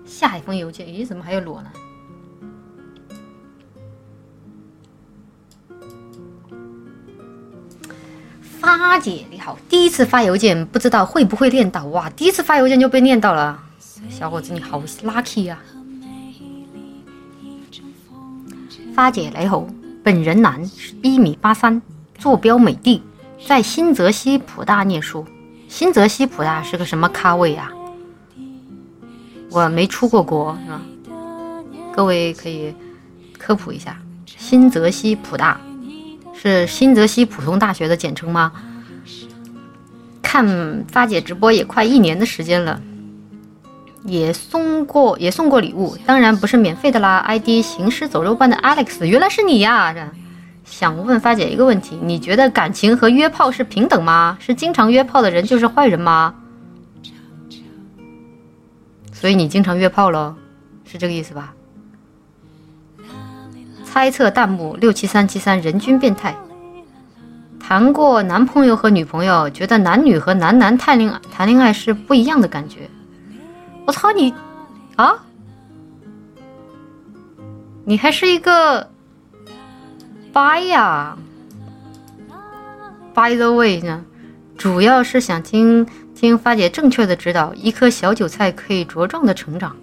下一封邮件，咦，怎么还有裸呢？发姐你好，第一次发邮件不知道会不会念到，哇，第一次发邮件就被念到了，小伙子你好 lucky 啊！发姐你好，本人男，1.83米，坐标美的，在新泽西普大念书。新泽西普大是个什么咖位啊？我没出过国是吧？各位可以科普一下，新泽西普大是新泽西普通大学的简称吗？看发姐直播也快1年的时间了，也送过礼物，当然不是免费的啦。ID 行尸走肉般的 Alex， 原来是你呀！想问发姐一个问题，你觉得感情和约炮是平等吗？是经常约炮的人就是坏人吗？所以你经常约炮咯，是这个意思吧？猜测弹幕67373人均变态。谈过男朋友和女朋友，觉得男女和男男谈恋爱是不一样的感觉。我操你啊！你还是一个 bi 呀 ？By the way 呢，主要是想听发姐正确的指导，一颗小韭菜可以茁壮的成长。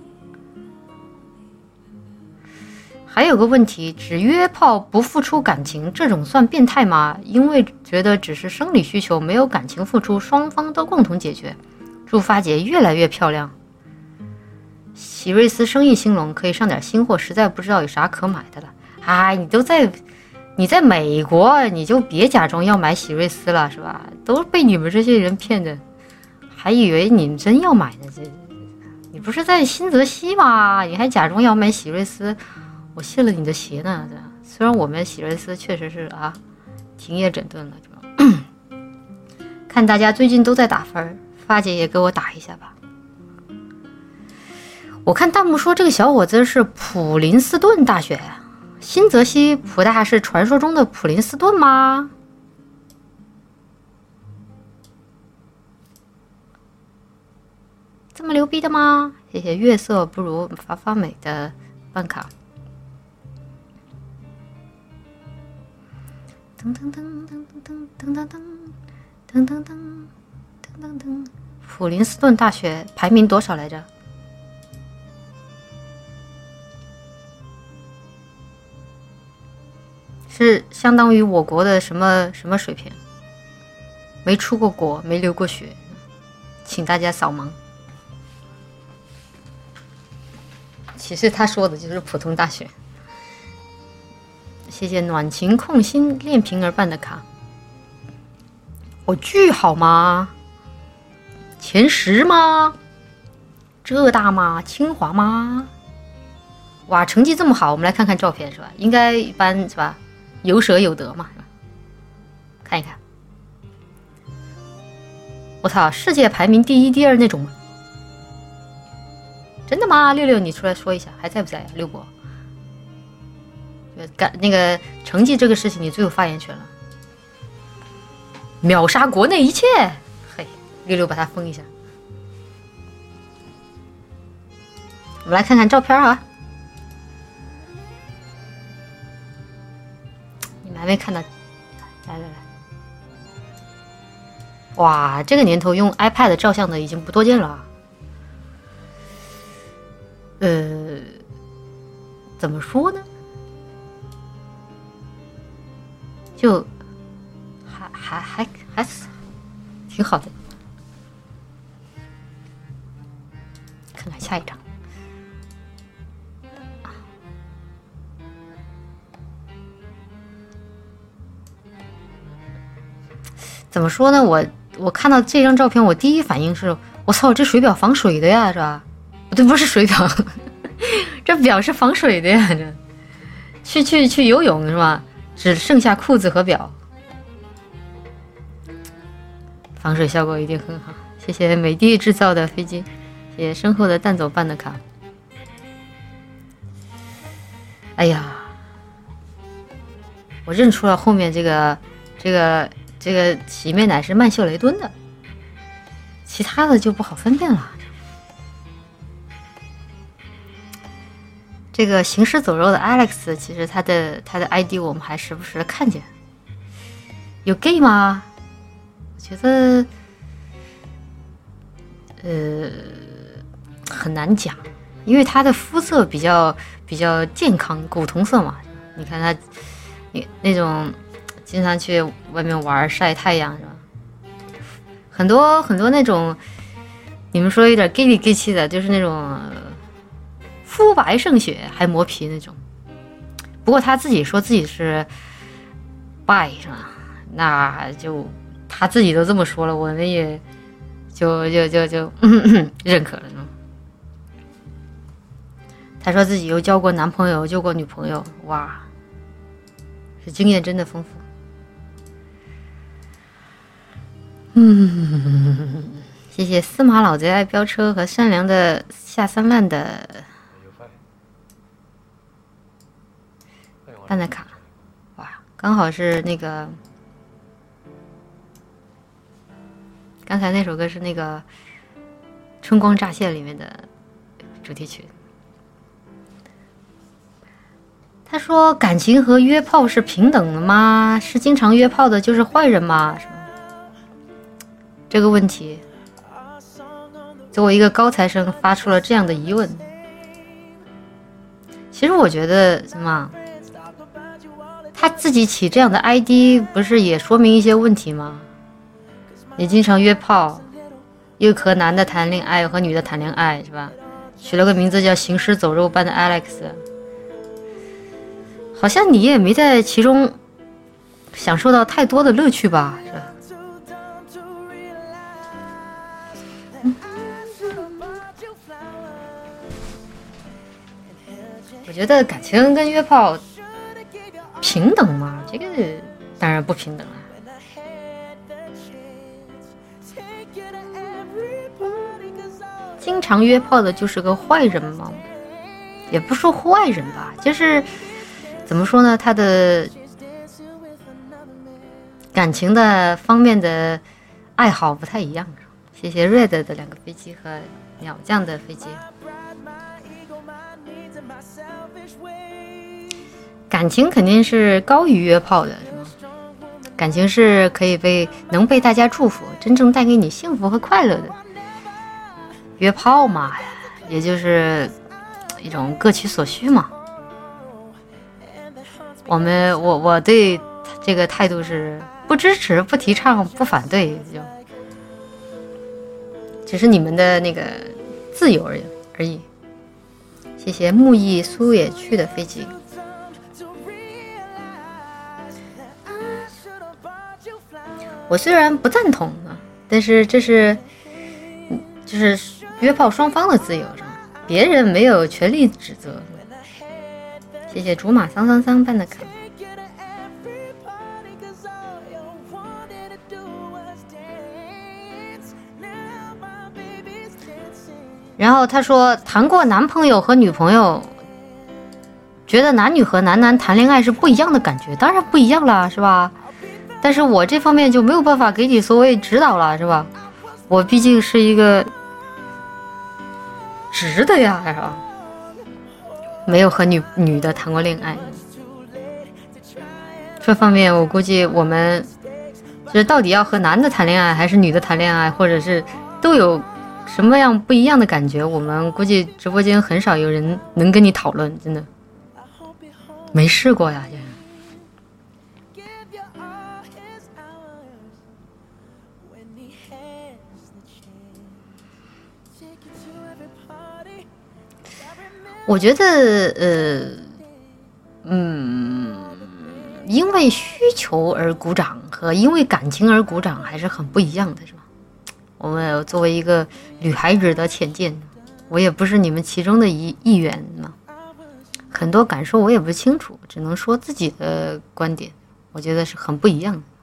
还有个问题，只约炮不付出感情，这种算变态吗？因为觉得只是生理需求，没有感情付出，双方都共同解决。祝发姐越来越漂亮。喜瑞斯生意兴隆，可以上点新货，实在不知道有啥可买的了。哎，你在美国，你就别假装要买喜瑞斯了，是吧？都是被你们这些人骗的，还以为你们真要买呢。你不是在新泽西吗？你还假装要买喜瑞斯，我谢了你的鞋呢。虽然我们喜瑞斯确实是停业整顿了，看大家最近都在打分，发姐也给我打一下吧。我看弹幕说这个小伙子是普林斯顿大学，新泽西普大是传说中的普林斯顿吗？这么牛逼的吗？谢谢月色不如发美的办卡。噔噔噔噔噔噔噔噔噔噔噔噔，普林斯顿大学排名多少来着？是相当于我国的什么水平？没出过国，没流过血，请大家扫盲。其实他说的就是普通大学。谢谢暖情控心练平儿办的卡。我巨好吗？前10吗？浙大吗？清华吗？哇，成绩这么好，我们来看看照片是吧？应该一般是吧？有舍有得嘛，是吧？看一看。我操，世界排名第1、第2那种吗？真的吗？六六，你出来说一下，还在不在呀？六伯，那个成绩这个事情，你最有发言权了。秒杀国内一切，嘿，六六把他封一下。我们来看看照片啊。你们还没看到？来。哇，这个年头用 iPad 照相的已经不多见了。怎么说呢？就还挺好的。看看下一张。怎么说呢？我看到这张照片，我第一反应是，我操，这水表防水的呀，是吧？对，不是水表，这表是防水的呀，这去游泳是吧？只剩下裤子和表，防水效果一定很好。谢谢美的制造的飞机，谢谢身后的蛋走办的卡。哎呀，我认出了后面这个洗面奶是曼秀雷敦的，其他的就不好分辨了。 这个行尸走肉的 Alex， 其实他的 ID 我们还时不时的看见。有 gay 吗？我觉得，很难讲，因为他的肤色比较健康，古铜色嘛。你看他，那种经常去外面玩晒太阳是吧？很多那种，你们说有点 gay 里 gay 气的，就是那种肤白胜雪还磨皮那种。不过他自己说自己是 bi 是吧？那就他自己都这么说了，我们也就认可了。他说自己又交过男朋友，交过女朋友，哇，这经验真的丰富。谢谢司马老贼爱飙车和善良的下三滥的办的卡，哇，刚好是那个刚才那首歌是那个《春光乍泄》里面的主题曲。他说感情和约炮是平等的吗？是经常约炮的就是坏人吗？是吗？这个问题作为一个高材生发出了这样的疑问。其实我觉得什么，他自己起这样的 ID 不是也说明一些问题吗？你经常约炮，又和男的谈恋爱又和女的谈恋爱是吧？取了个名字叫行尸走肉般的 Alex， 好像你也没在其中享受到太多的乐趣吧，是吧？我觉得感情跟约炮平等吗？这个当然不平等了。经常约炮的就是个坏人吗？也不说坏人吧，就是怎么说呢，他的感情的方面的爱好不太一样。谢谢 Red 的2个飞机和鸟酱的飞机。感情肯定是高于约炮的，是吗？感情是可以能被大家祝福，真正带给你幸福和快乐的。约炮嘛，也就是一种各取所需嘛。我对这个态度是不支持、不提倡、不反对，只是你们的那个自由而已。谢谢木易苏野区的飞机。我虽然不赞同啊，但是这是就是约炮双方的自由，别人没有权利指责。谢谢竹马桑桑桑办的卡。然后他说谈过男朋友和女朋友，觉得男女和男谈恋爱是不一样的感觉，当然不一样了，是吧？但是我这方面就没有办法给你所谓指导了，是吧？我毕竟是一个直的呀，是吧？没有和女的谈过恋爱，这方面我估计我们就是到底要和男的谈恋爱还是女的谈恋爱，或者是都有什么样不一样的感觉，我们估计直播间很少有人能跟你讨论，真的没试过呀。我觉得因为需求而鼓掌和因为感情而鼓掌还是很不一样的，是吧？我们作为一个女孩子的浅见，我也不是你们其中的一员嘛，很多感受我也不清楚，只能说自己的观点，我觉得是很不一样的。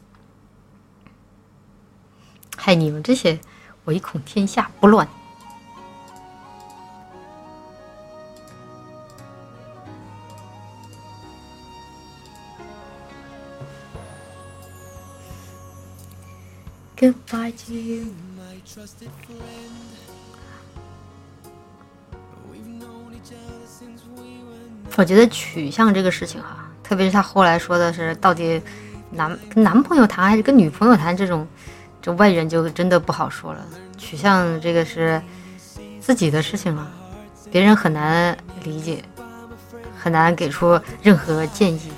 害你们这些唯恐天下不乱。Goodbye to you, my trusted friend. We've known each 我觉得取向这个事情哈，特别是他后来说的是到底跟男朋友谈还是跟女朋友谈，这外人就真的不好说了。取向这个是自己的事情了，别人很难理解，很难给出任何建议。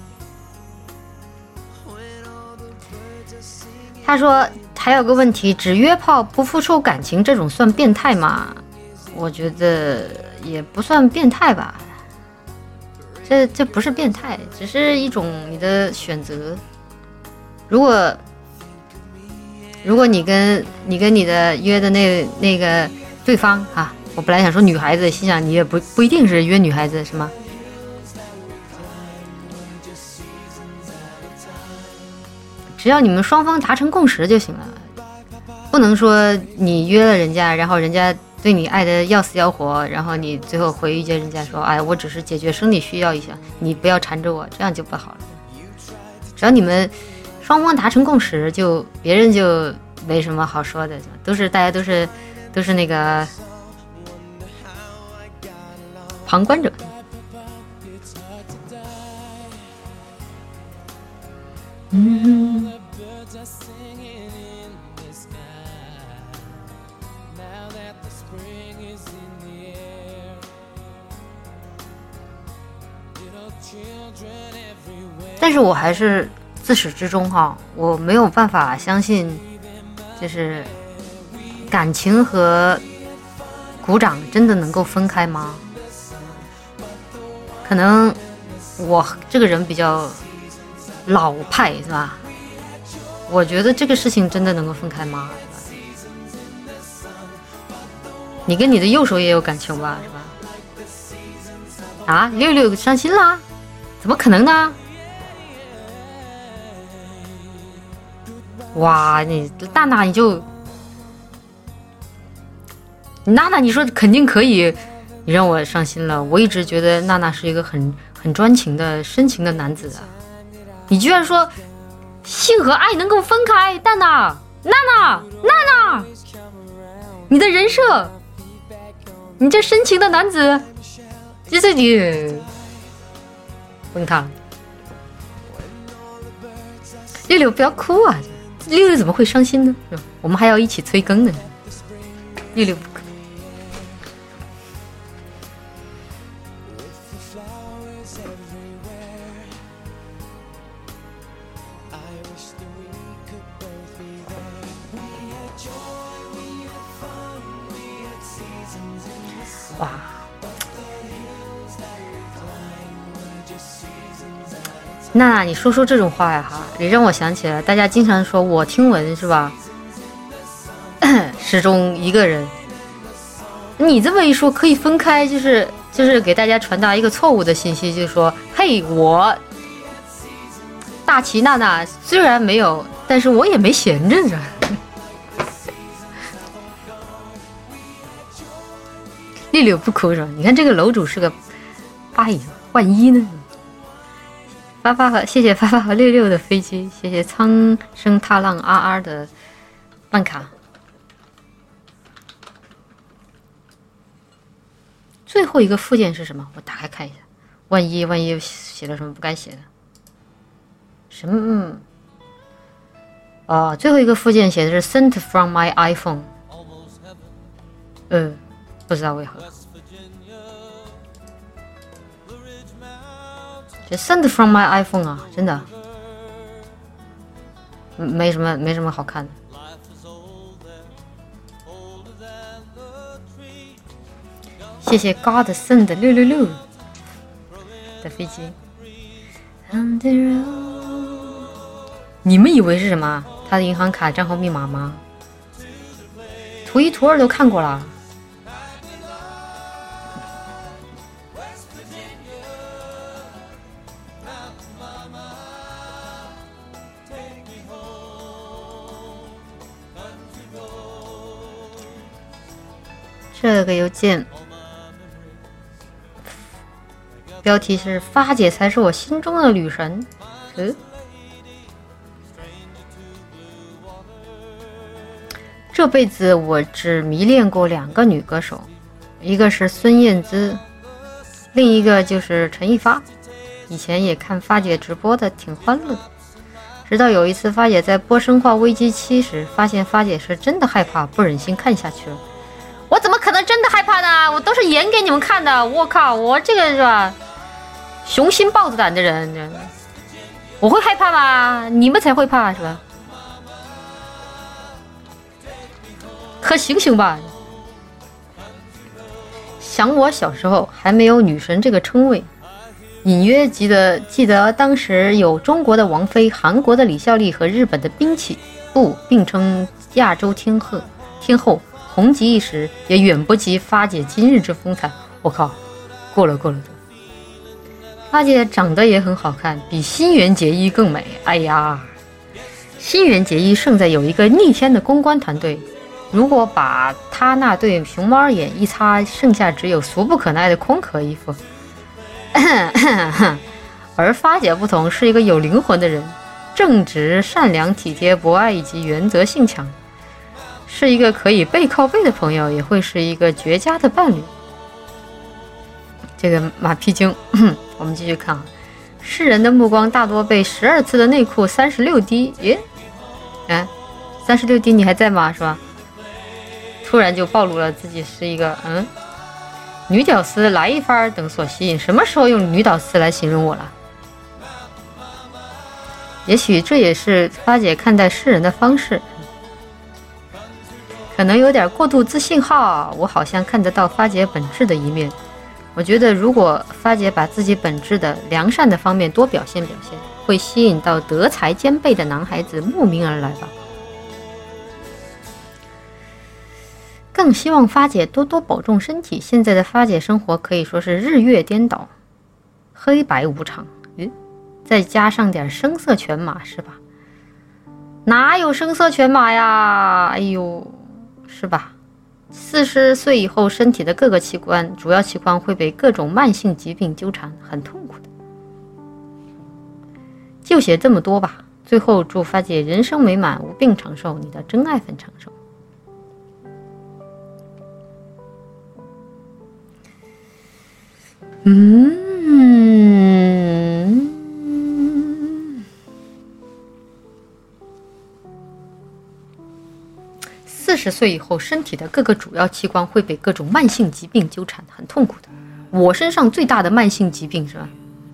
他说还有个问题，只约炮不付出感情，这种算变态吗？我觉得也不算变态吧，这不是变态，只是一种你的选择。如果你跟你的约的那个对方啊，我本来想说女孩子，心想你也不一定是约女孩子是吗？只要你们双方达成共识就行了，不能说你约了人家，然后人家对你爱的要死要活，然后你最后回一句人家说，哎，我只是解决生理需要一下，你不要缠着我，这样就不好了。只要你们双方达成共识，就别人就没什么好说的，大家都是那个旁观者。但是我还是自始至终哈，我没有办法相信，就是感情和鼓掌真的能够分开吗？可能我这个人比较老派是吧？我觉得这个事情真的能够分开吗？你跟你的右手也有感情吧，是吧？啊，六六伤心啦？怎么可能呢？哇，你娜娜你说肯定可以，你让我伤心了。我一直觉得娜娜是一个很专情的深情的男子啊，你居然说性和爱能够分开，娜娜，你的人设，你这深情的男子，这你崩塌了。六六不要哭啊！六六怎么会伤心呢？我们还要一起催更呢。六六不哭。哇！那你说这种话呀哈，也让我想起了大家经常说我听闻是吧？始终一个人。你这么一说可以分开，就是给大家传达一个错误的信息，就是说，嘿，我大齐娜娜虽然没有，但是我也没闲着是吧？六六不哭是吧？你看这个楼主是个八乙换一呢。谢谢发发和六六的飞机，谢谢苍生踏浪 RR 的办卡。最后一个附件是什么？我打开看一下，万一写了什么不该写的。什么？哦，最后一个附件写的是 sent from my iPhone。不知道为何。这 send from my iPhone 啊，真的没什么好看的。谢谢 God send 666的飞机。你们以为是什么？他的银行卡账号密码吗？图一图二都看过了。这个邮件标题是发姐才是我心中的女神。这辈子我只迷恋过2个女歌手，一个是孙燕姿， 另一个就是陈一发，以前也看发姐直播的，挺欢乐的。直到有一次发姐在播《生化危机7》时，发现发姐是真的害怕，不忍心看下去了。我怎么可能真的害怕呢？我都是演给你们看的。我靠，我这个是吧，雄心豹子胆的人，我会害怕吗？你们才会怕是吧？可醒醒吧！想我小时候还没有女神这个称谓，隐约记得当时有中国的王菲、韩国的李孝利和日本的滨崎步并称亚洲天后，红极一时，也远不及发姐今日之风采。我靠，过了。发姐长得也很好看，比新垣结衣更美。哎呀，新垣结衣胜在有一个逆天的公关团队。如果把他那对熊猫眼一擦，剩下只有俗不可耐的空壳衣服。而发姐不同，是一个有灵魂的人，正直、善良、体贴、博爱以及原则性强，是一个可以背靠背的朋友，也会是一个绝佳的伴侣。这个马屁精，我们继续看啊。世人的目光大多被12次的内裤36滴，36滴你还在吗？是吧？突然就暴露了自己是一个女屌丝来一番等所吸引。什么时候用女屌丝来形容我了？也许这也是发姐看待世人的方式，可能有点过度自信哈。我好像看得到发姐本质的一面。我觉得如果发姐把自己本质的良善的方面多表现，会吸引到德才兼备的男孩子慕名而来吧。更希望发姐多多保重身体。现在的发姐生活可以说是日月颠倒，黑白无常，再加上点声色犬马是吧？哪有声色犬马呀？哎呦，是吧？40岁以后，身体的各个主要器官会被各种慢性疾病纠缠，很痛苦的。就写这么多吧。最后祝发姐人生美满，无病长寿，你的真爱粉长寿。40岁以后，身体的各个主要器官会被各种慢性疾病纠缠，很痛苦的。我身上最大的慢性疾病是吧？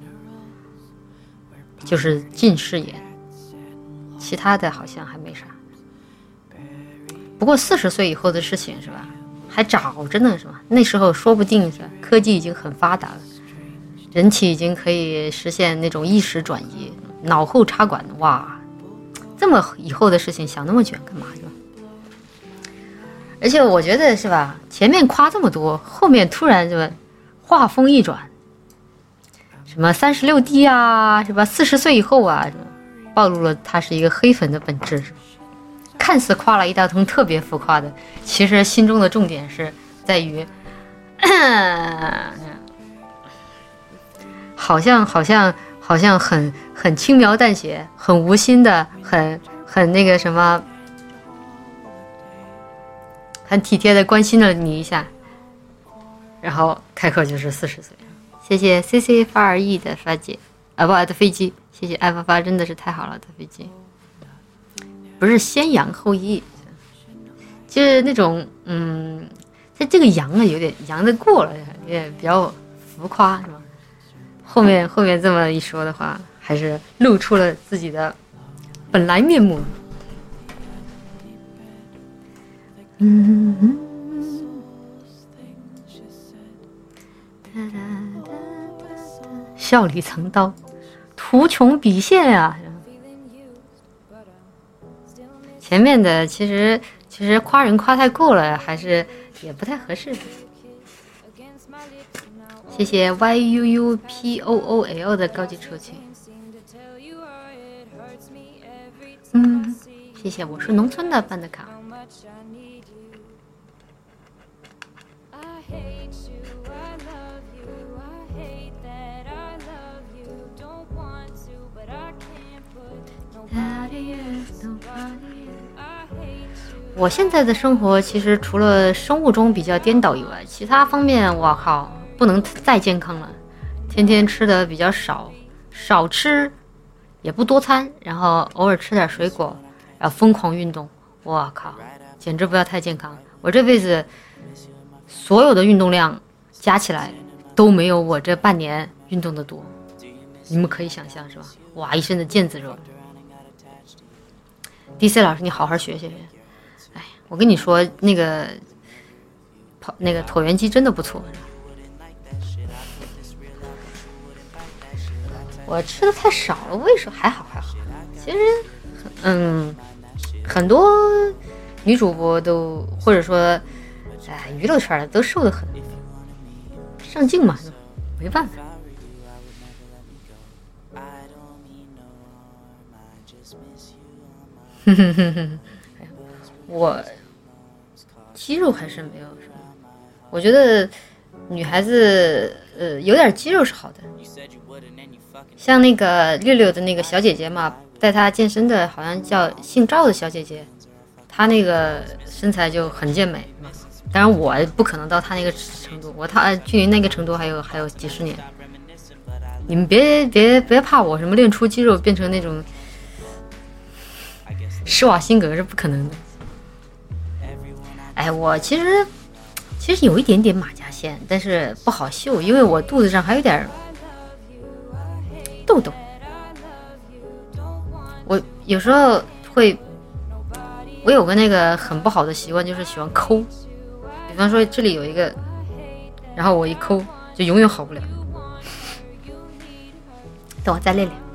就是近视眼，其他的好像还没啥。不过40岁以后的事情是吧，还早着呢是吧？那时候说不定是吧，科技已经很发达了，人体已经可以实现那种意识转移，脑后插管。哇，这么以后的事情想那么远干嘛是吧？而且我觉得是吧，前面夸这么多，后面突然是吧，话锋一转，什么36滴啊，是吧？40岁以后啊，暴露了他是一个黑粉的本质。看似夸了一大通特别浮夸的，其实心中的重点是在于，好像很轻描淡写，很无心的，很那个什么。很体贴的关心了你一下，然后开口就是40岁。谢谢 CC 发尔 E 的发姐的飞机，谢谢爱发发，真的是太好了的飞机，不是先扬后抑，就是那种它这个扬啊有点扬得过了，有点比较浮夸是吧？后面这么一说的话，还是露出了自己的本来面目。笑里藏刀，图穷匕现啊！前面的其实夸人夸太过了，还是也不太合适。谢谢 YUUPOOL 的高级抽取。谢谢，我是农村的办的卡。我现在的生活其实除了生物钟比较颠倒以外，其他方面我靠不能再健康了，天天吃的比较少吃，也不多餐，然后偶尔吃点水果，然后疯狂运动。我靠，简直不要太健康！我这辈子所有的运动量加起来都没有我这半年运动的多，你们可以想象是吧？哇，一身的腱子肉。DC 老师，你好好学学。哎，我跟你说，那个椭圆机真的不错。我吃的太少了，为什么？还好。其实，很多女主播都或者说，娱乐圈的都瘦得很，上镜嘛，没办法。我肌肉还是没有什么，我觉得女孩子有点肌肉是好的。像那个六六的那个小姐姐嘛，带她健身的好像叫姓赵的小姐姐，她那个身材就很健美嘛。当然我不可能到她那个程度，她距离那个程度还有几十年。你们别怕我什么练出肌肉变成那种施瓦辛格是不可能的。哎，我其实有一点点马甲线，但是不好秀，因为我肚子上还有点痘痘。我有时候我有个那个很不好的习惯，就是喜欢抠。比方说这里有一个，然后我一抠就永远好不了。等我再练练。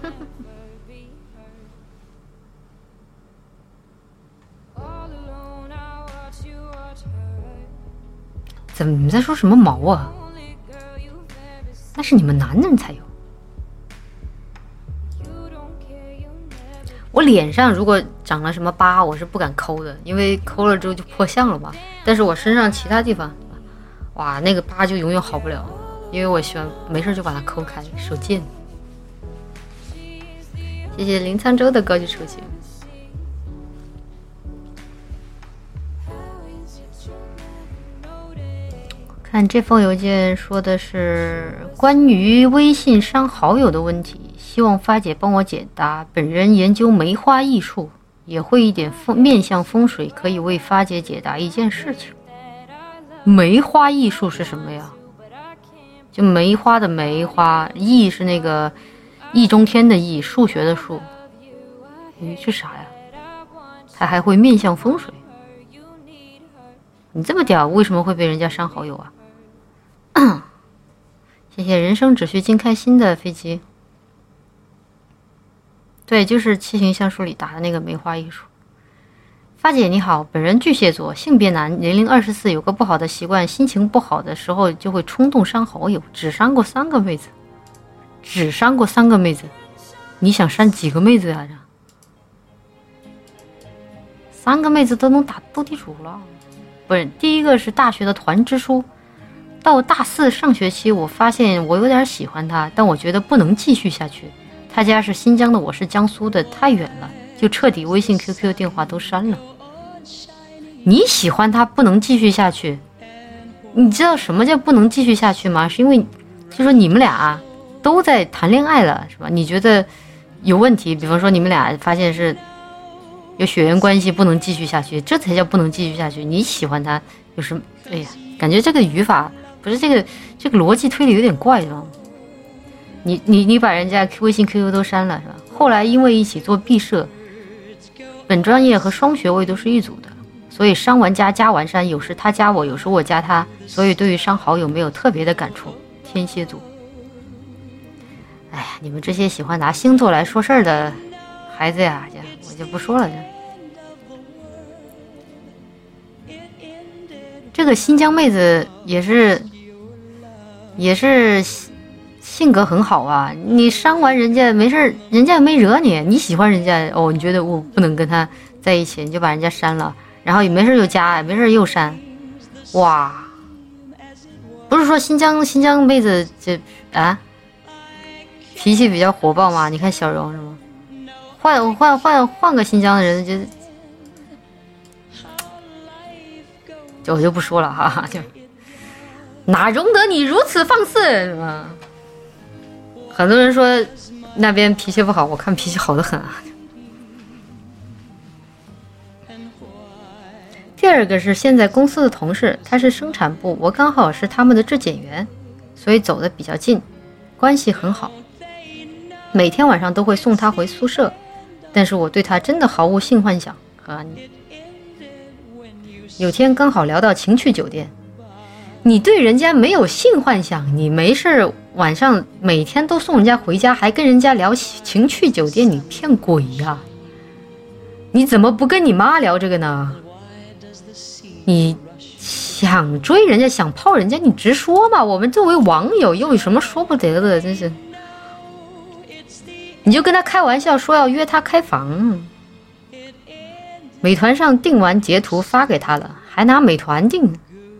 怎么你们在说什么毛啊？那是你们男人才有。我脸上如果长了什么疤，我是不敢抠的，因为抠了之后就破相了嘛。但是我身上其他地方，哇，那个疤就永远好不了，因为我喜欢没事就把它抠开，手贱。谢谢林沧州的高级手机。看这封邮件说的是关于微信删好友的问题，希望发姐帮我解答。本人研究梅花艺术，也会一点面向风水，可以为发姐解答一件事情。梅花艺术是什么呀？就梅花的梅花，艺是那个易中天的易，数学的数。是啥呀？他还会面向风水？你这么屌，为什么会被人家删好友啊？谢谢人生只需尽开心的飞机。对，就是七情相书里打的那个梅花艺术。发姐你好，本人巨蟹座，性别男，年龄24，有个不好的习惯，心情不好的时候就会冲动删好友，只删过3个妹子。你想删几个妹子呀？3个妹子都能打斗地主了。不是，第一个是大学的团支书，到大4上学期，我发现我有点喜欢他，但我觉得不能继续下去。他家是新疆的，我是江苏的，太远了，就彻底微信 QQ 电话都删了。你喜欢他不能继续下去，你知道什么叫不能继续下去吗？是因为就说你们俩都在谈恋爱了，是吧？你觉得有问题，比方说你们俩发现是有血缘关系不能继续下去，这才叫不能继续下去。你喜欢他有什么？哎呀，感觉这个语法不是这个逻辑推理有点怪，是吧？你把人家微信 QQ 都删了，是吧？后来因为一起做毕设，本专业和双学位都是一组的，所以删完加完删，有时他加我，有时我加他，所以对于删好友没有特别的感触。天蝎座，哎呀，你们这些喜欢拿星座来说事儿的孩子呀，我就不说了。这个新疆妹子也是性格很好啊，你删完人家没事，人家也没惹你，你喜欢人家哦，你觉得我不能跟他在一起，你就把人家删了，然后也没事又加，没事又删。哇，不是说新疆妹子就脾气比较火爆吗？你看小荣是吗？换个新疆的人就我就不说了哈， 哪容得你如此放肆，是吧？很多人说那边脾气不好，我看脾气好得很啊。第二个是现在公司的同事，他是生产部，我刚好是他们的质检员，所以走得比较近，关系很好。每天晚上都会送他回宿舍，但是我对他真的毫无性幻想啊。有天刚好聊到情趣酒店，你对人家没有性幻想，你没事晚上每天都送人家回家，还跟人家聊情趣酒店，你骗鬼呀！你怎么不跟你妈聊这个呢？你想追人家想泡人家你直说嘛，我们作为网友又有什么说不得的，真是。你就跟他开玩笑说要约他开房，美团上订完截图发给他了，还拿美团订。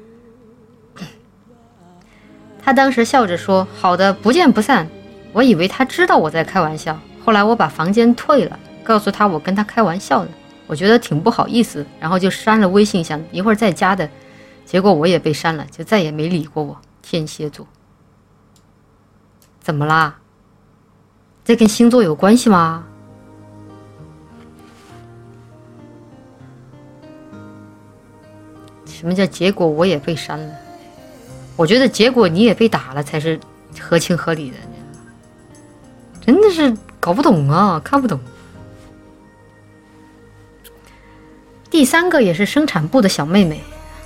他当时笑着说好的，不见不散。我以为他知道我在开玩笑，后来我把房间退了，告诉他我跟他开玩笑的，我觉得挺不好意思，然后就删了微信，想一会儿再加的，结果我也被删了，就再也没理过我。天蝎座怎么啦？这跟星座有关系吗？什么叫结果我也被删了？我觉得结果你也被打了才是合情合理的，真的是搞不懂啊，看不懂。第三个也是生产部的小妹妹，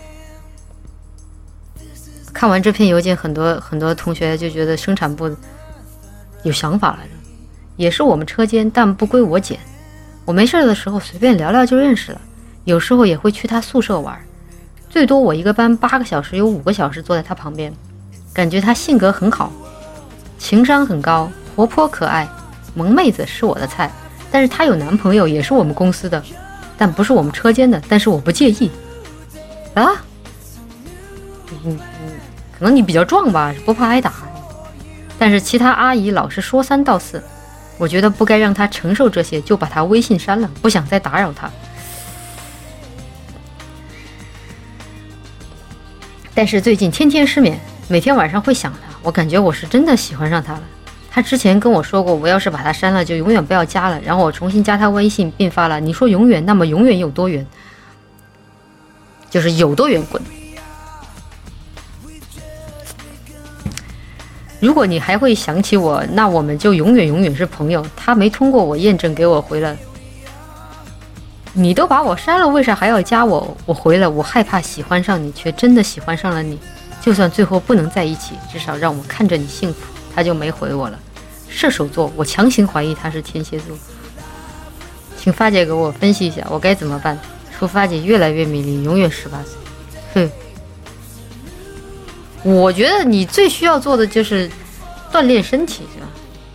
看完这篇邮件，很多同学就觉得生产部有想法来着，也是我们车间，但不归我捡。我没事的时候随便聊聊就认识了，有时候也会去他宿舍玩，最多我一个班8个小时，有5个小时坐在他旁边，感觉他性格很好，情商很高，活泼可爱，萌妹子是我的菜。但是她有男朋友，也是我们公司的，但不是我们车间的，但是我不介意啊。可能你比较壮吧，不怕挨打。但是其他阿姨老是说3道4，我觉得不该让她承受这些，就把她微信删了，不想再打扰她。但是最近天天失眠，每天晚上会想他，我感觉我是真的喜欢上他了。他之前跟我说过，我要是把他删了就永远不要加了，然后我重新加他微信并发了，你说永远，那么永远有多远？就是有多远滚。如果你还会想起我，那我们就永远是朋友。他没通过我验证给我回了，你都把我删了，为啥还要加我？我回了，我害怕喜欢上你，却真的喜欢上了你。就算最后不能在一起，至少让我看着你幸福。他就没回我了。射手座，我强行怀疑他是天蝎座。请发姐给我分析一下，我该怎么办？祝发姐越来越美丽，永远18岁。我觉得你最需要做的就是锻炼身体，是吧？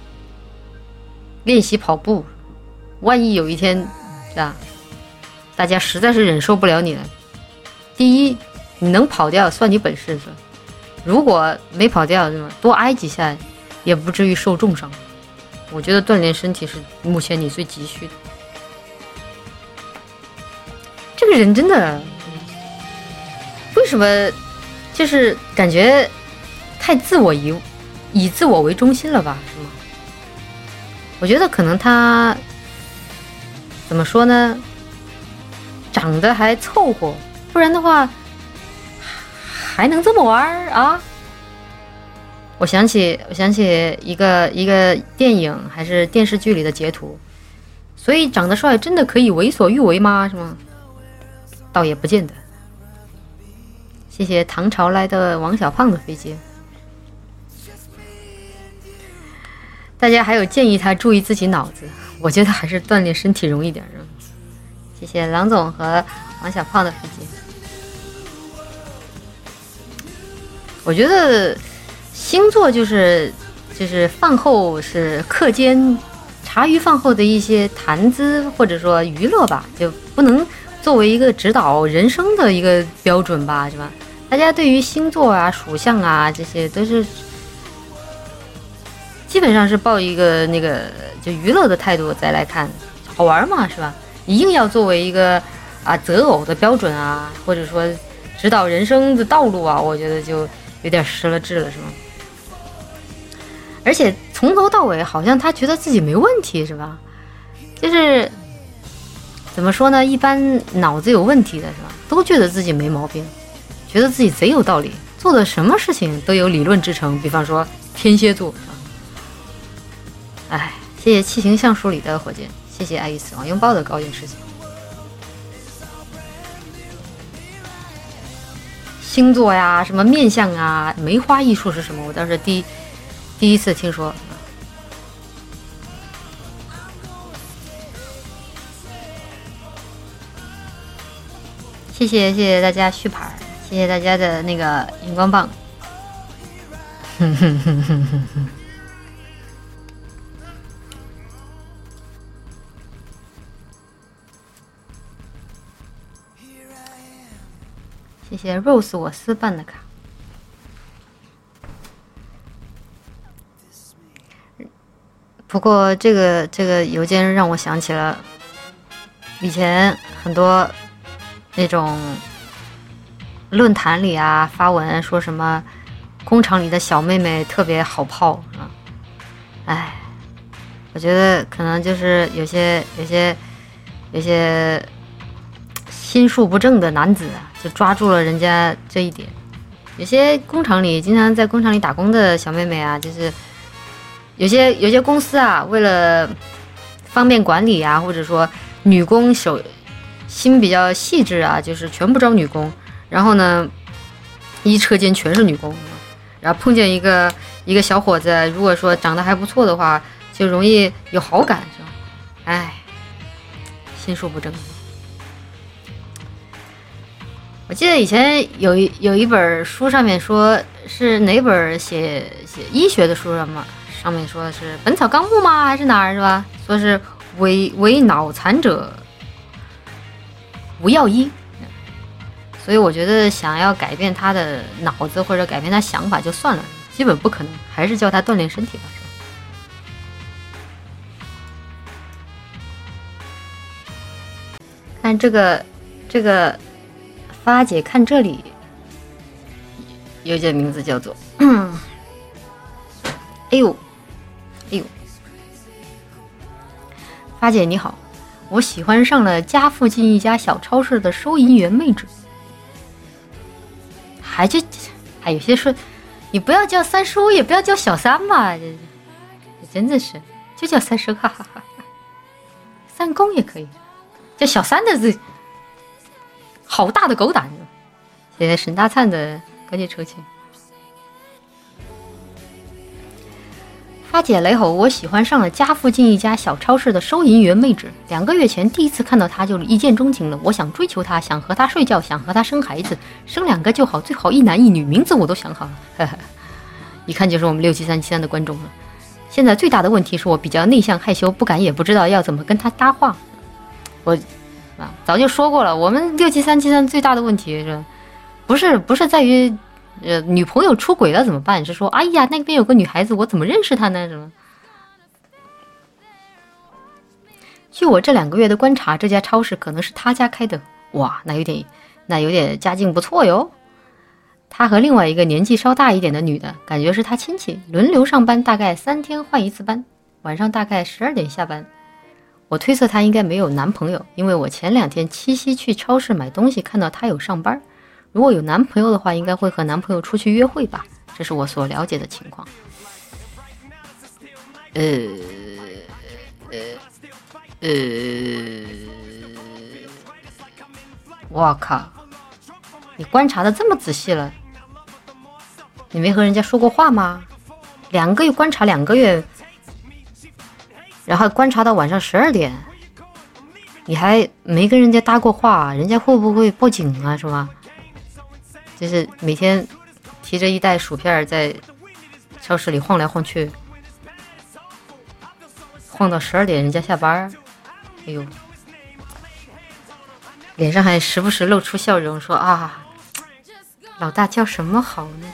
练习跑步。万一有一天，是吧？大家实在是忍受不了你了，第一，你能跑掉算你本事，是吧？如果没跑掉，多挨几下也不至于受重伤。我觉得锻炼身体是目前你最急需的。这个人真的为什么就是感觉太以自我为中心了吧，是吗？我觉得可能他怎么说呢，长得还凑合，不然的话还能这么玩啊？我想起一个电影还是电视剧里的截图，所以长得帅真的可以为所欲为吗？是吗？倒也不见得。谢谢唐朝来的王小胖的飞机。大家还有建议他注意自己脑子，我觉得还是锻炼身体容易点。谢谢郎总和王小胖的飞机。我觉得星座就是饭后是课间茶余饭后的一些谈资或者说娱乐吧，就不能作为一个指导人生的一个标准吧，是吧？大家对于星座啊、属相啊这些都是基本上是抱一个就娱乐的态度再来看，好玩嘛，是吧？一定要作为一个择偶的标准啊，或者说指导人生的道路啊，我觉得就有点失了智了，是吗？而且从头到尾好像他觉得自己没问题，是吧？就是怎么说呢？一般脑子有问题的是吧，都觉得自己没毛病，觉得自己贼有道理，做的什么事情都有理论支撑。比方说天蝎座，哎，谢谢七形橡树里的火箭，谢谢爱与死亡拥抱的高远事情。星座呀，什么面相啊，梅花艺术是什么？我倒是第一次听说。谢谢大家续牌，谢谢大家的那个荧光棒。谢谢 Rose 我司办的卡。不过这个邮件让我想起了以前很多那种论坛里啊发文说什么工厂里的小妹妹特别好泡啊，哎，我觉得可能就是有些心术不正的男子啊，就抓住了人家这一点。有些工厂里经常在工厂里打工的小妹妹啊，就是有些公司啊，为了方便管理啊，或者说女工心比较细致啊，就是全部招女工，然后呢，一车间全是女工，然后碰见一个小伙子，如果说长得还不错的话，就容易有好感，是吧？哎，心术不正。我记得以前有一本书上面说是哪本写医学的书上面说的是《本草纲目》吗？还是哪儿是吧？说是为脑残者无药医，所以我觉得想要改变他的脑子或者改变他想法就算了，基本不可能，还是叫他锻炼身体吧。看这个发姐看这里，有件名字叫做哎呦，发姐你好，我喜欢上了家附近一家小超市的收银员妹纸。还有些说，你不要叫三叔，也不要叫小三嘛，真的是就叫三叔，哈哈哈。三公也可以，叫小三的字。好大的狗胆！谢谢沈大灿的感谢车情。发姐雷吼，我喜欢上了家附近一家小超市的收银员妹纸。2个月前第一次看到她就一见钟情了，我想追求她，想和她睡觉，想和她生孩子，生2个就好，最好1男1女，名字我都想好了。呵呵，一看就是我们67373的观众了。现在最大的问题是我比较内向害羞，不敢也不知道要怎么跟她搭话。我早就说过了，我们67373最大的问题是，不是在于，女朋友出轨了怎么办？是说，哎呀，那边有个女孩子，我怎么认识她呢？什么？据我这2个月的观察，这家超市可能是他家开的。哇，那有点家境不错哟。他和另外一个年纪稍大一点的女的，感觉是他亲戚，轮流上班，大概3天换1次班，晚上大概12点下班。我推测她应该没有男朋友，因为我前2天七夕去超市买东西，看到她有上班。如果有男朋友的话，应该会和男朋友出去约会吧，这是我所了解的情况。我靠，你观察的这么仔细了，你没和人家说过话吗？2个月观察2个月，然后观察到晚上12点，你还没跟人家搭过话，人家会不会报警啊？是吧？就是每天提着一袋薯片在超市里晃来晃去，晃到12点人家下班。哎呦，脸上还时不时露出笑容，说啊，老大叫什么好呢？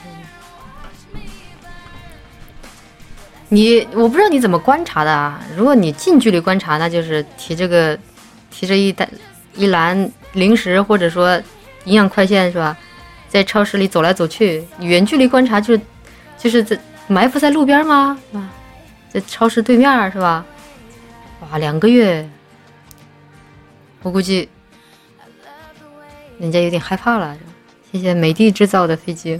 我不知道你怎么观察的啊。如果你近距离观察，那就是提着一篮零食或者说营养快线是吧？ 在超市里走来走去，远距离观察就是在埋伏在路边吗？是吧？在超市对面是吧？哇，2个月，我估计人家有点害怕了。谢谢美的制造的飞机。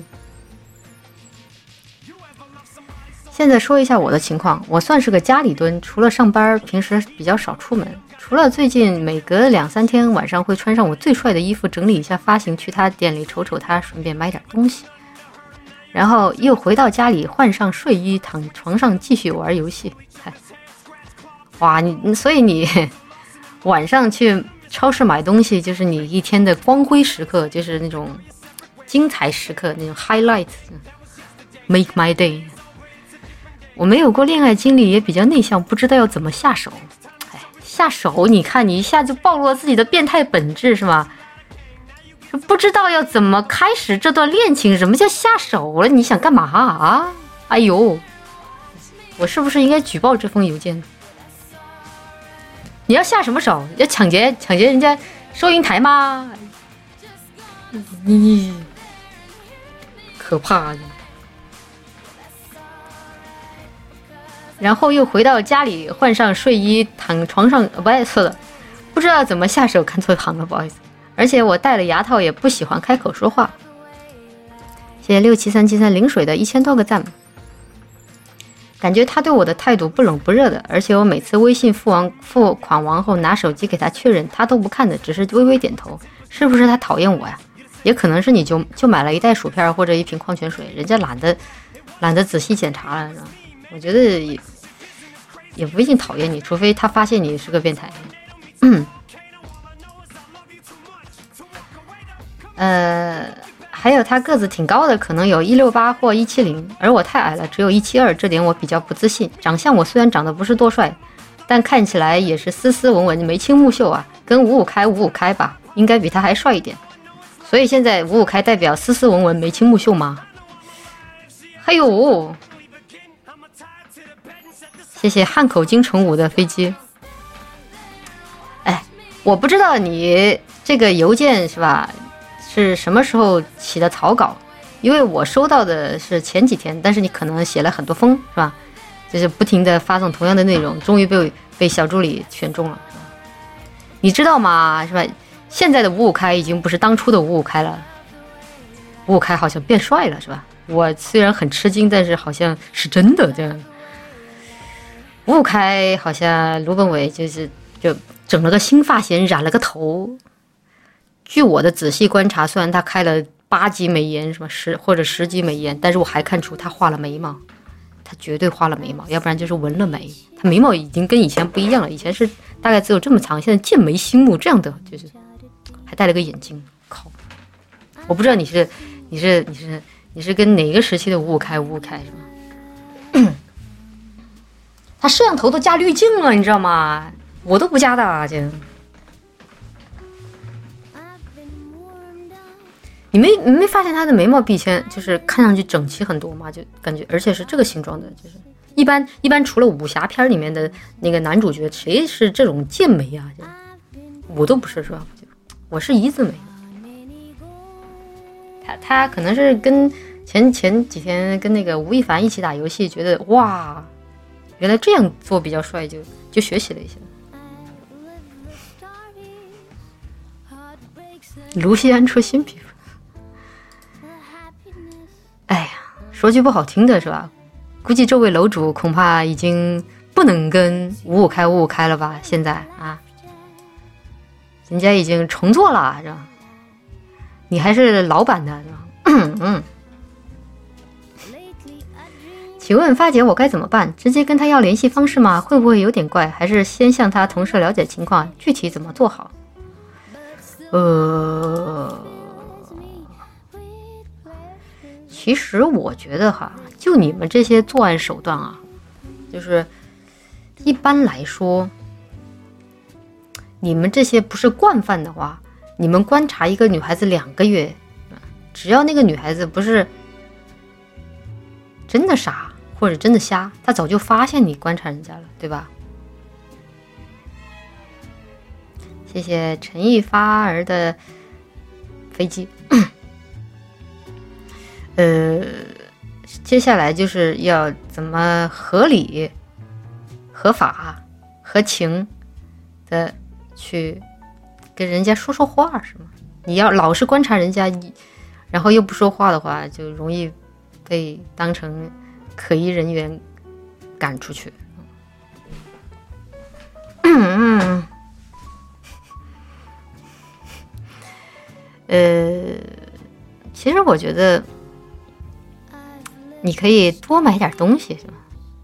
现在说一下我的情况，我算是个家里蹲，除了上班，平时比较少出门。除了最近每隔2-3天晚上会穿上我最帅的衣服，整理一下发型，去他店里瞅瞅他，顺便买点东西，然后又回到家里换上睡衣，躺床上继续玩游戏。哇，所以你晚上去超市买东西，就是你一天的光辉时刻，就是那种精彩时刻，那种 highlight，make my day。我没有过恋爱经历，也比较内向，不知道要怎么下手。下手，你看你一下就暴露了自己的变态本质是吗？不知道要怎么开始这段恋情，什么叫下手了？你想干嘛啊？哎呦，我是不是应该举报这封邮件？你要下什么手？要抢劫人家收银台吗？你可怕呀！然后又回到家里，换上睡衣，躺床上，不爱错了，不知道怎么下手，看错行了，不好意思。而且我戴了牙套，也不喜欢开口说话。谢谢67373零水的1000多个赞。感觉他对我的态度不冷不热的，而且我每次微信付款完后拿手机给他确认，他都不看的，只是微微点头。是不是他讨厌我呀？也可能是你就买了一袋薯片或者一瓶矿泉水，人家懒得仔细检查了，是吧？我觉得也不一定讨厌你，除非他发现你是个变态。还有他个子挺高的，可能有168或170，而我太矮了，只有172，这点我比较不自信。长相我虽然长得不是多帅，但看起来也是斯斯文文、眉清目秀啊，跟55开吧，应该比他还帅一点。所以现在55开代表斯斯文文、眉清目秀吗？还有。谢谢汉口京城舞的飞机。哎，我不知道你这个邮件是吧，是什么时候起的草稿？因为我收到的是前几天，但是你可能写了很多封是吧？就是不停的发送同样的内容，终于被小助理选中了，是吧？你知道吗？是吧？现在的55开已经不是当初的55开了，55开好像变帅了，是吧？我虽然很吃惊，但是好像是真的这样。55开好像卢本伟就整了个新发型，染了个头。据我的仔细观察，虽然他开了8级美颜什么或者10级美颜，但是我还看出他画了眉毛，他绝对画了眉毛，要不然就是纹了眉。他眉毛已经跟以前不一样了，以前是大概只有这么长，现在剑眉星目这样的，就是还戴了个眼镜。靠，我不知道你是跟哪个时期的55开是吧？他摄像头都加滤镜了，你知道吗？我都不加的，这。你没发现他的眉毛比以前就是看上去整齐很多吗？就感觉，而且是这个形状的，就是一般除了武侠片里面的那个男主角，谁是这种剑眉啊？我都不是，是吧？我是一字眉。他可能是跟前几天跟那个吴亦凡一起打游戏，觉得哇。原来这样做比较帅，就学习了一下。卢锡安出新皮肤，哎呀，说句不好听的是吧？估计这位楼主恐怕已经不能跟55开了吧？现在啊，人家已经重做了，是吧？你还是老版的，是吧？请问发姐，我该怎么办？直接跟他要联系方式吗？会不会有点怪？还是先向他同事了解情况，具体怎么做好？其实我觉得哈，就你们这些作案手段啊，就是一般来说，你们这些不是惯犯的话，你们观察一个女孩子2个月，只要那个女孩子不是真的傻或者真的瞎，她早就发现你观察人家了，对吧？谢谢陈毅发儿的飞机。 接下来就是要怎么合理、合法、合情的去跟人家说说话，是吗？你要老是观察人家，然后又不说话的话，就容易被当成可疑人员赶出去。其实我觉得你可以多买点东西，是吗？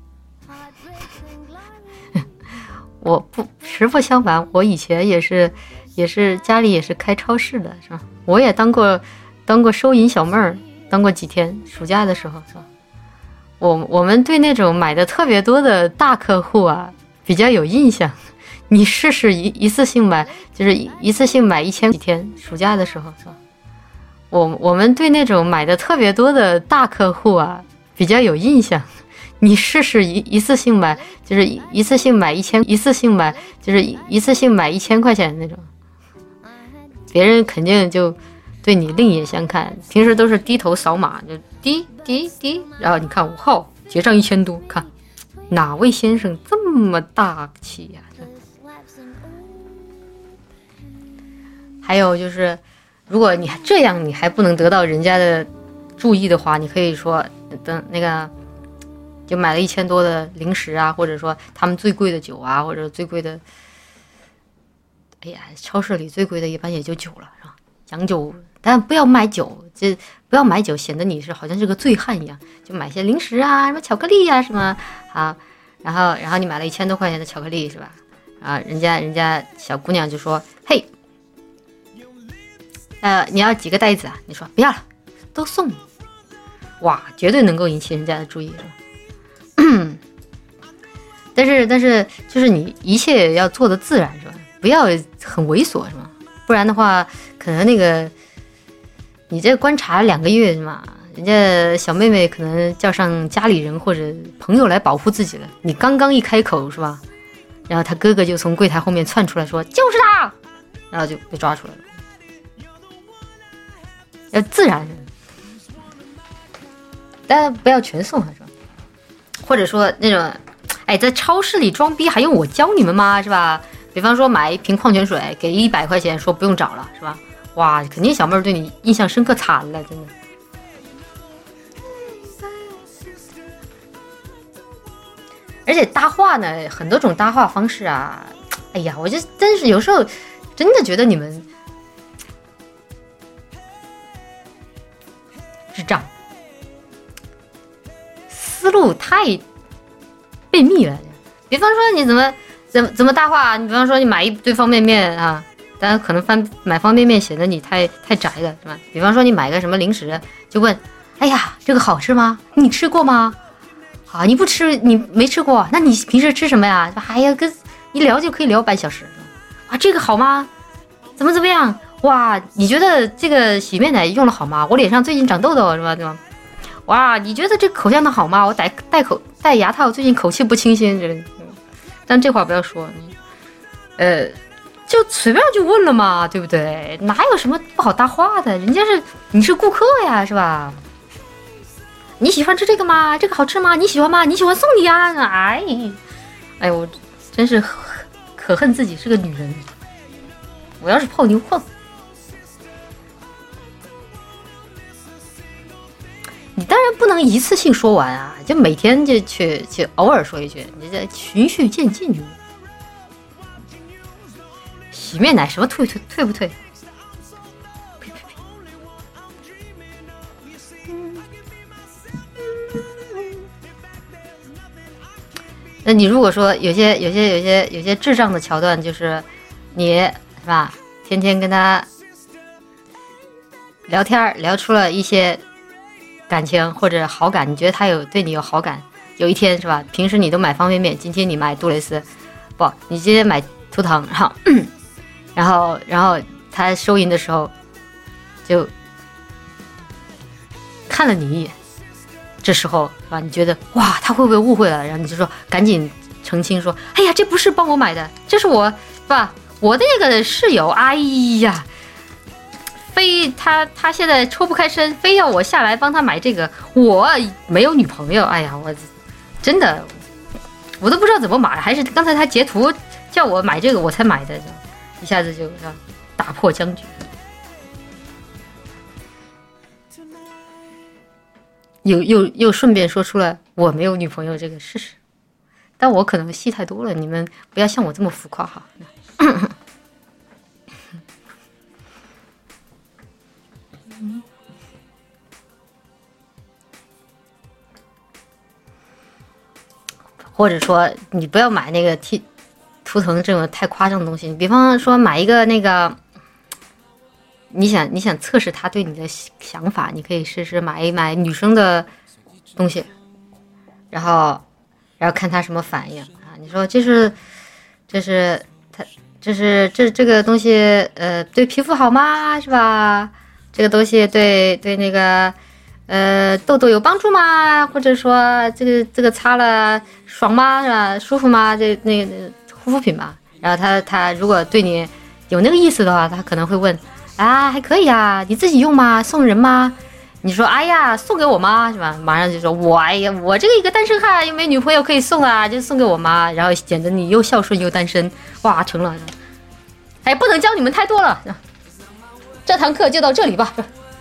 实不相瞒，我以前也是家里也是开超市的，是吧？我也当过收银小妹儿，当过几天，暑假的时候，是吧？我们对那种买的特别多的大客户啊比较有印象。你试试一次性买，就是一次性买1000几天，暑假的时候，是吧？我们对那种买的特别多的大客户啊比较有印象。你试试一次性买，就是一次性买1000块钱的那种，别人肯定就对你另眼相看。平时都是低头扫码，就滴，然后你看5号结账1000多，看哪位先生这么大气呀？还有就是，如果你这样你还不能得到人家的注意的话，你可以说等那个就买了1000多的零食啊，或者说他们最贵的酒啊，或者最贵的，哎呀，超市里最贵的一般也就酒了，是吧？洋酒，但不要买酒，不要买酒，显得你是好像是个醉汉一样。就买些零食啊，什么巧克力啊，什么啊，然后你买了1000多块钱的巧克力，是吧？啊，人家小姑娘就说，嘿。你要几个袋子啊？你说不要了，都送你。哇，绝对能够引起人家的注意，是吧？但是就是你一切要做的自然，是吧？不要很猥琐，是吧？不然的话，可能那个你这观察2个月，是吧？人家小妹妹可能叫上家里人或者朋友来保护自己了。你刚刚一开口，是吧？然后他哥哥就从柜台后面窜出来说：“就是他！”然后就被抓出来了。要自然，但不要全送，是吧？或者说那种，哎，在超市里装逼还用我教你们吗？是吧？比方说买一瓶矿泉水，给100块钱，说不用找了，是吧？哇，肯定小妹儿对你印象深刻惨了，真的。而且搭话呢，很多种搭话方式啊，哎呀，我就真是有时候真的觉得你们智障，思路太悖逆了。比方说你怎么搭话，你比方说你买一堆方便面啊，当然可能买方便面显得你太宅了，是吧？比方说你买个什么零食，就问，哎呀，这个好吃吗？你吃过吗？啊，你不吃，你没吃过，那你平时吃什么呀？哎呀，跟一聊就可以聊半小时。啊，这个好吗？怎么样？哇，你觉得这个洗面奶用了好吗？我脸上最近长痘痘，是吧？对吧？哇，你觉得这个口香糖好吗？我戴牙套，最近口气不清新，这个。但这话不要说，就随便就问了嘛，对不对？哪有什么不好搭话的？你是顾客呀，是吧？你喜欢吃这个吗？这个好吃吗？你喜欢吗？你喜欢送你啊！哎，我真是可恨自己是个女人。我要是泡妞碰，你当然不能一次性说完啊，就每天就去偶尔说一句，你这循序渐进。洗面奶什么退不退？那你如果说有些智障的桥段，就是你是吧，天天跟他聊天，聊出了一些感情或者好感，你觉得他对你有好感，有一天是吧，平时你都买方便面，今天你买杜蕾斯，不，你今天买图腾，然后他收银的时候就看了你一眼。这时候是吧？你觉得哇，他会不会误会了？然后你就说赶紧澄清说，哎呀，这不是帮我买的，这是我是吧？我的那个室友，哎呀，非他现在抽不开身，非要我下来帮他买这个，我没有女朋友，哎呀，我真的我都不知道怎么买，还是刚才他截图叫我买这个我才买的，一下子就打破僵局。又顺便说出了我没有女朋友这个事实，但我可能戏太多了，你们不要像我这么浮夸哈。或者说你不要买那个图腾这种太夸张的东西，你比方说买一个那个。你想测试他对你的想法，你可以试试买一买女生的东西，然后看他什么反应啊？你说这个东西对皮肤好吗？是吧？这个东西对那个痘痘有帮助吗？或者说这个擦了爽吗？是吧？舒服吗？那个护肤品嘛。然后他如果对你有那个意思的话，他可能会问。啊，还可以啊，你自己用吗？送人吗？你说，哎呀，送给我妈是吧？马上就说，哎呀，我这个一个单身汉又没女朋友可以送啊，就送给我妈，然后显得你又孝顺又单身，哇，成了。哎，不能教你们太多了，这堂课就到这里吧。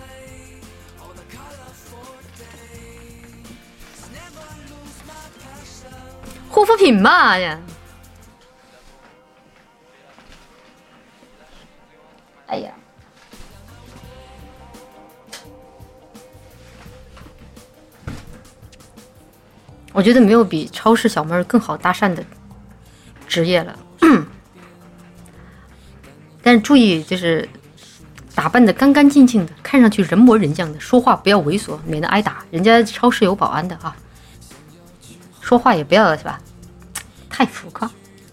护肤品嘛呀，哎呀。我觉得没有比超市小妹更好搭讪的职业了，但是注意就是打扮的干干净净的，看上去人模人样的，说话不要猥琐，免得挨打。人家超市有保安的啊，说话也不要是吧？太浮夸，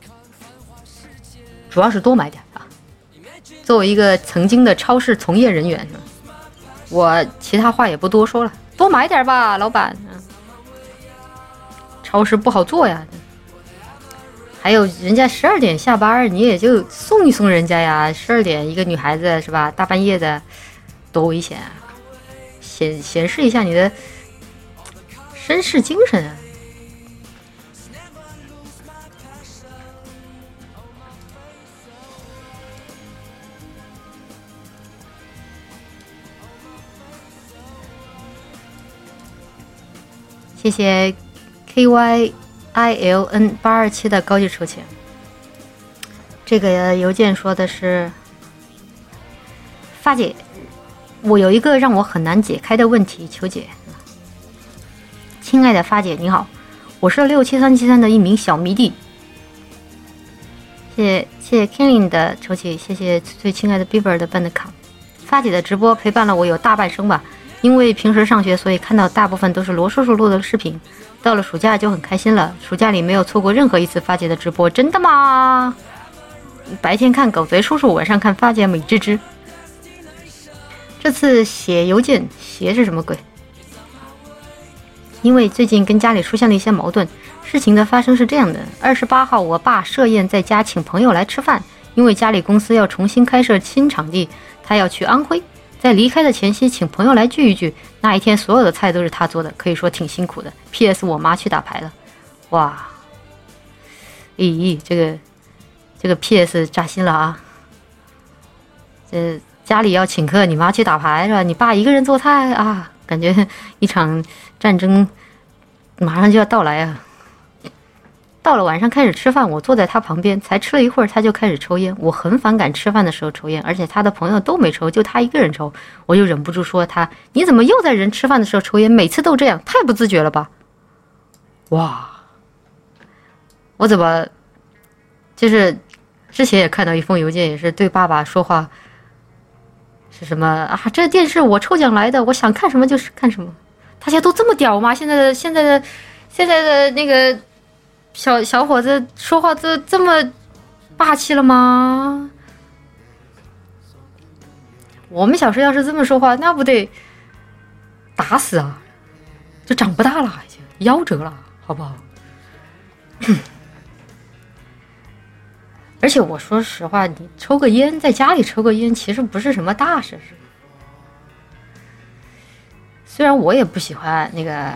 主要是多买点啊。作为一个曾经的超市从业人员，我其他话也不多说了，多买点吧，老板。超市不好做呀，还有人家12点下班，你也就送一送人家呀。12点一个女孩子是吧，大半夜的，多危险啊！显示一下你的绅士精神啊！谢谢。KYILN827的高级抽签，这个邮件说的是：发姐，我有一个让我很难解开的问题，求解。亲爱的发姐，你好，我是67373的一名小迷弟。谢谢 Killing 的抽起，谢谢最亲爱的 Bieber 的办的卡。发姐的直播陪伴了我有大半生吧，因为平时上学，所以看到大部分都是罗叔叔录的视频。到了暑假就很开心了，暑假里没有错过任何一次发姐的直播，真的吗？白天看狗贼叔叔，晚上看发姐美滋滋。这次写邮件写是什么鬼？因为最近跟家里出现了一些矛盾，事情的发生是这样的：28号我爸设宴在家请朋友来吃饭，因为家里公司要重新开设新场地，他要去安徽。在离开的前夕，请朋友来聚一聚。那一天所有的菜都是他做的，可以说挺辛苦的。PS 我妈去打牌了，哇，咦，这个 PS 扎心了啊！家里要请客，你妈去打牌是吧？你爸一个人做菜啊，感觉一场战争马上就要到来啊！到了晚上开始吃饭，我坐在他旁边，才吃了一会儿他就开始抽烟。我很反感吃饭的时候抽烟，而且他的朋友都没抽，就他一个人抽，我就忍不住说他：你怎么又在人吃饭的时候抽烟？每次都这样，太不自觉了吧！哇，我怎么就是之前也看到一封邮件，也是对爸爸说话是什么啊？这电视我抽奖来的，我想看什么就是看什么。大家都这么屌吗？现在的那个。小伙子说话都这么霸气了吗？我们小时候要是这么说话，那不得打死啊！就长不大了，已经夭折了，好不好？而且我说实话，你抽个烟，在家里抽个烟，其实不是什么大事， 虽然我也不喜欢那个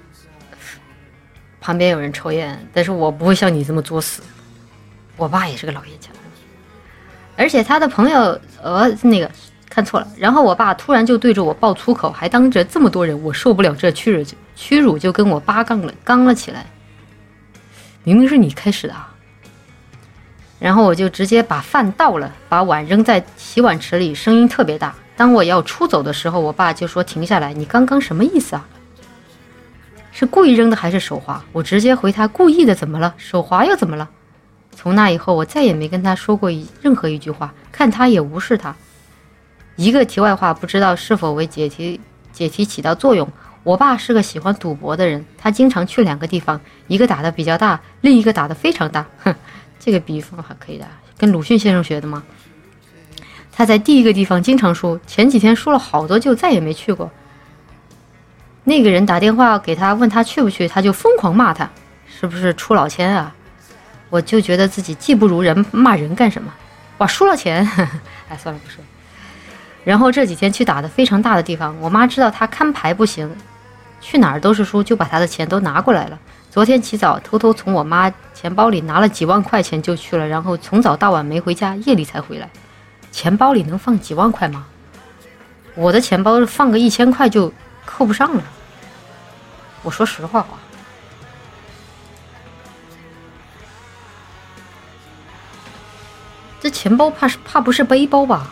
旁边有人抽烟，但是我不会像你这么作死。我爸也是个老烟枪，而且他的朋友那个看错了，然后我爸突然就对着我爆粗口，还当着这么多人，我受不了这屈辱，就跟我爸刚了起来。明明是你开始的啊！然后我就直接把饭倒了，把碗扔在洗碗池里，声音特别大。当我要出走的时候，我爸就说停下来，你刚刚什么意思啊？是故意扔的还是手滑？我直接回他故意的，怎么了？手滑又怎么了？从那以后，我再也没跟他说过任何一句话，看他也无视他。一个题外话，不知道是否为解题起到作用。我爸是个喜欢赌博的人，他经常去2个地方，一个打得比较大，另一个打得非常大。这个比方还可以的，跟鲁迅先生学的吗？他在第一个地方经常输，前几天输了好多，就再也没去过。那个人打电话给他，问他去不去，他就疯狂骂他，是不是出老千啊？我就觉得自己技不如人，骂人干什么？哇，输了钱！哎，算了，不说。然后这几天去打的非常大的地方，我妈知道他看牌不行，去哪儿都是输，就把他的钱都拿过来了。昨天起早偷偷从我妈钱包里拿了几万块钱就去了，然后从早到晚没回家，夜里才回来。钱包里能放几万块吗？我的钱包放个1000块就扣不上了。我说实话啊，这钱包怕不是背包吧？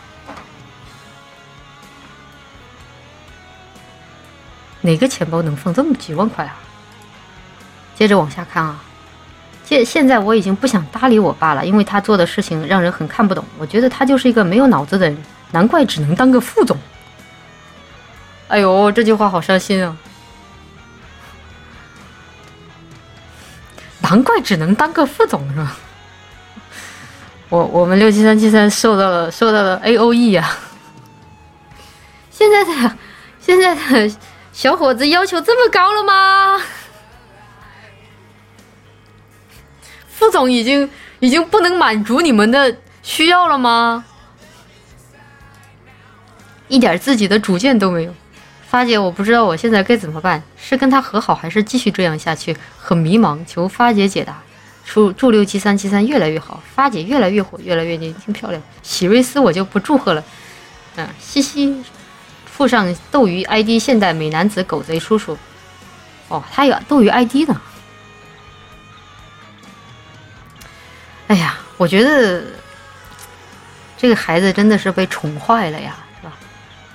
哪个钱包能放这么几万块啊？接着往下看啊，现在我已经不想搭理我爸了，因为他做的事情让人很看不懂。我觉得他就是一个没有脑子的人，难怪只能当个副总。哎呦，这句话好伤心啊！难怪只能当个副总是吧？我们67373受到了 AOE 啊！现在的小伙子要求这么高了吗？副总已经不能满足你们的需要了吗？一点自己的主见都没有。发姐，我不知道我现在该怎么办，是跟他和好还是继续这样下去？很迷茫，求发姐解答。祝67373越来越好，发姐越来越火，越来越年轻漂亮。喜瑞斯我就不祝贺了。西西附上斗鱼 ID 现代美男子狗贼叔叔。哦，他有斗鱼 ID 呢。哎呀，我觉得这个孩子真的是被宠坏了呀，是吧？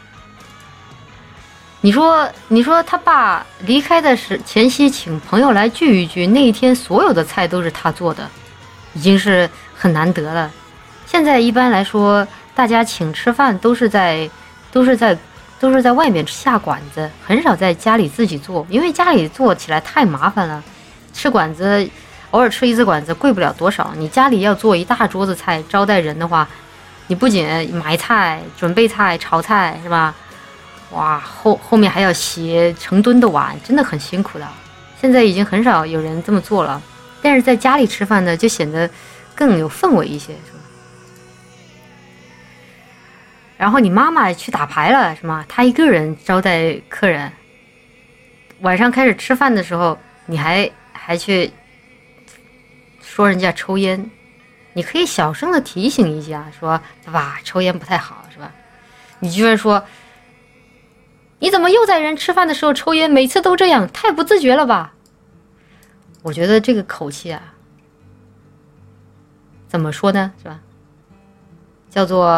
你说他爸离开的前夕请朋友来聚一聚，那一天所有的菜都是他做的，已经是很难得了。现在一般来说，大家请吃饭都是在外面下馆子，很少在家里自己做，因为家里做起来太麻烦了。吃馆子偶尔吃一次馆子贵不了多少，你家里要做一大桌子菜招待人的话，你不仅买菜、准备菜、炒菜是吧？哇，后面还要洗成吨的碗，真的很辛苦的。现在已经很少有人这么做了，但是在家里吃饭呢，就显得更有氛围一些，是吧？然后你妈妈去打牌了，是吗？她一个人招待客人。晚上开始吃饭的时候，你还去说人家抽烟，你可以小声的提醒一下，说爸爸抽烟不太好，是吧？你居然说，你怎么又在人吃饭的时候抽烟？每次都这样，太不自觉了吧？我觉得这个口气啊，怎么说呢，是吧？叫做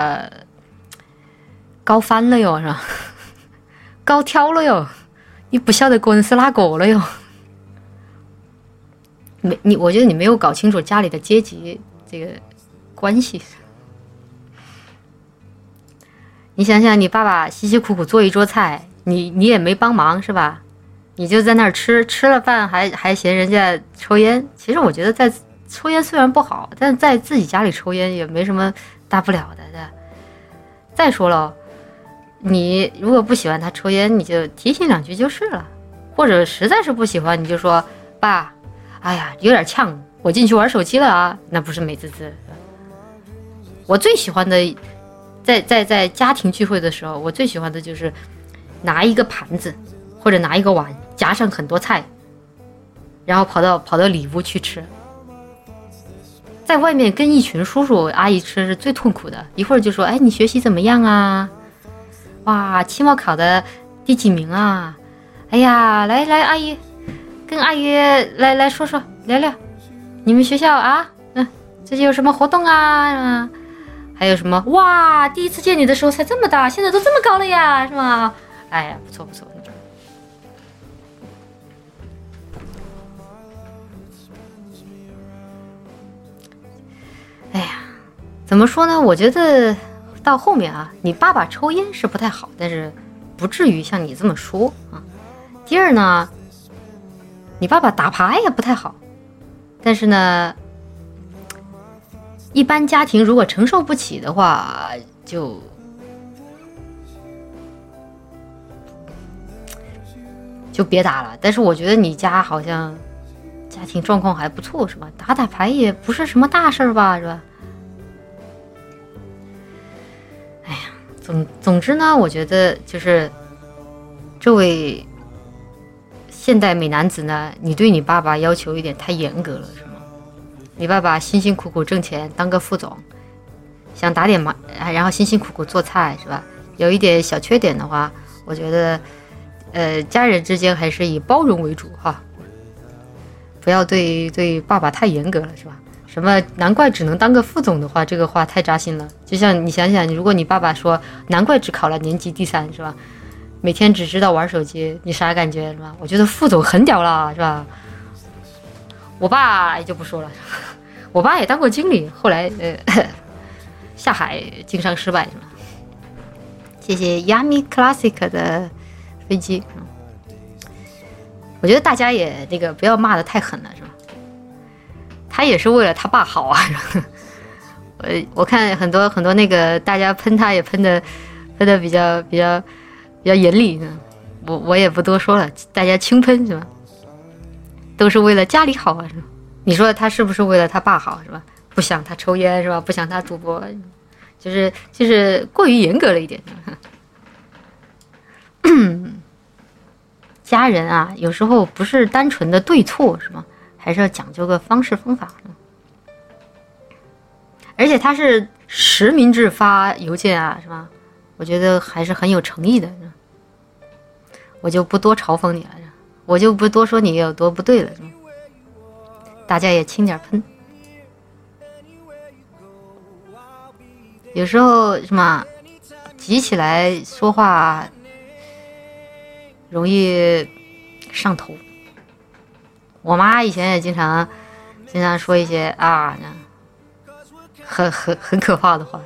高翻了哟，是吧？高挑了哟，你不晓得个人是哪个了哟？我觉得你没有搞清楚家里的阶级这个关系。你想想，你爸爸辛辛苦苦做一桌菜，你也没帮忙是吧？你就在那儿吃了饭还嫌人家抽烟。其实我觉得在抽烟虽然不好，但在自己家里抽烟也没什么大不了的。再说了，你如果不喜欢他抽烟，你就提醒2句就是了。或者实在是不喜欢，你就说爸，哎呀，有点呛，我进去玩手机了啊，那不是美滋滋。我最喜欢的，在家庭聚会的时候，我最喜欢的就是拿一个盘子或者拿一个碗，夹上很多菜，然后跑到里屋去吃。在外面跟一群叔叔阿姨吃是最痛苦的，一会儿就说，哎，你学习怎么样啊？哇，期末考的第几名啊？哎呀，来阿姨，跟阿姨来说说聊聊，你们学校啊，最近有什么活动啊？还有什么？哇，第一次见你的时候才这么大，现在都这么高了呀，是吗？哎呀，不错。哎呀，怎么说呢？我觉得到后面啊，你爸爸抽烟是不太好，但是不至于像你这么说啊。第二呢，你爸爸打牌也不太好，但是呢，一般家庭如果承受不起的话，就别打了。但是我觉得你家好像家庭状况还不错，是吧？打牌也不是什么大事吧，是吧？哎呀，总之呢，我觉得就是这位现代美男子呢，你对你爸爸要求有点太严格了，是吗？你爸爸辛辛苦苦挣钱当个副总，想打点麻，然后辛辛苦苦做菜，是吧？有一点小缺点的话，我觉得家人之间还是以包容为主哈，不要对爸爸太严格了，是吧？什么难怪只能当个副总的话，这个话太扎心了。就像你想想，如果你爸爸说难怪只考了年级第3，是吧？每天只知道玩手机，你啥感觉，是吧？我觉得副总很屌了，是吧？我爸也就不说了，我爸也当过经理，后来下海经商失败，是吧？谢谢 Yami Classic 的飞机。我觉得大家也不要骂得太狠了，是吧？他也是为了他爸好啊。我看很多大家喷他也喷的比较严厉，我也不多说了，大家轻喷，是吧？都是为了家里好啊，是吧？你说他是不是为了他爸好，是吧？不想他抽烟，是吧？不想他赌博，就是过于严格了一点。家人啊，有时候不是单纯的对错，是吗？还是要讲究个方式方法。而且他是实名制发邮件啊，是吧？我觉得还是很有诚意的。我就不多嘲讽你了，我就不多说你有多不对了。大家也轻点喷。有时候什么急起来说话容易上头。我妈以前也经常说一些很可怕的话。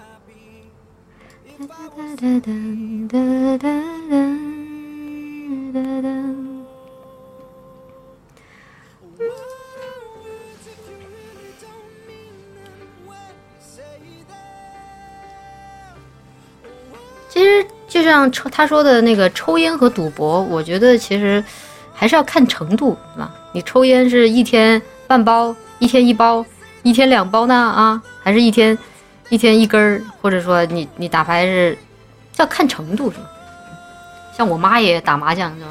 其实就像他说的那个抽烟和赌博，我觉得其实还是要看程度，是吧？你抽烟是1天半包，1天1包，1天2包呢啊？还是一天1根，或者说你打牌是要看程度，是吧？像我妈也打麻将，是吧？